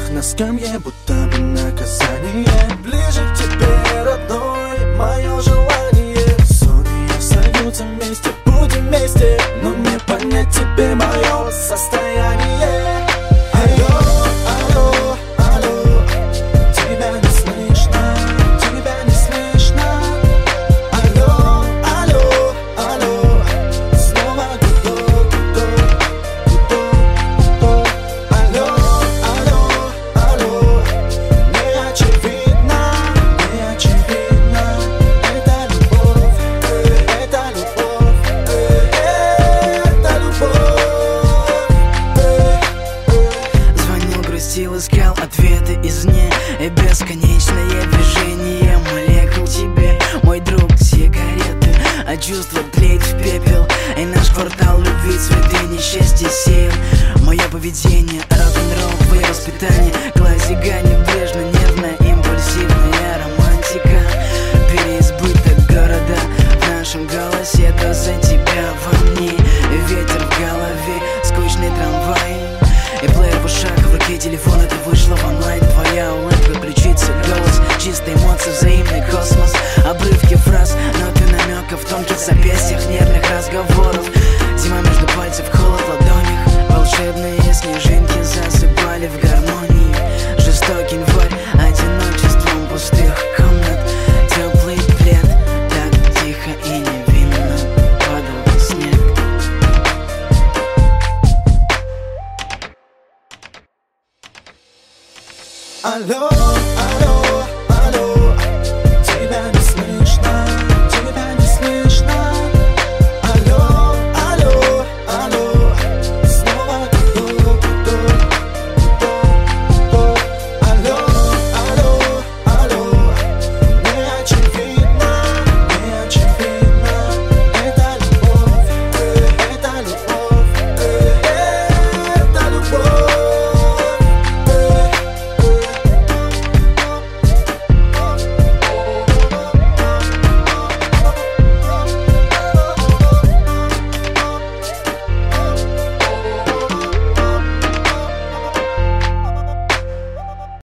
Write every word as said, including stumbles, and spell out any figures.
цветах на скамье, будто бы наказание. Ближе к тебе, родной, мое желание. Зоны сойдутся вместе, будем вместе, но не понять тебе мое состояние. Алло, алло, алло, тебя не слышно, тебя не слышно. Алло, алло, алло, снова гудок, гудок, гудок, гудок. Алло, алло, алло, не очевидно, не очевидно. Это любовь, это любовь, это любовь. Звонил, грустил, искал ответы извне, и бесконечное движение молекул тебе, мой друг, сигареты, а чувства тлеют в пепел. И наш квартал любви цветы несчастья сеял. Мое поведение, рок-н-ролл, твое воспитание, классика, небрежно, нервная, импульсивная романтика, переизбыток города в нашем голосе, то за тебя во мне, ветер в голове, скучный трамвай и плеер в ушах, в руке телефона, ты вышла в онлайн. Твоя улыбка, ключица, голос, чистые эмоции, взаимный космос, обрывки фраз, ноты намеков, тонких запястьях, нервных разговоров. Зима между пальцев, холод в ладонях, волшебные снежинки засыпали в гармонии. Жестокий январь, одиночеством пустых комнат, теплый плед, так тихо и невинно падал снег. Алло.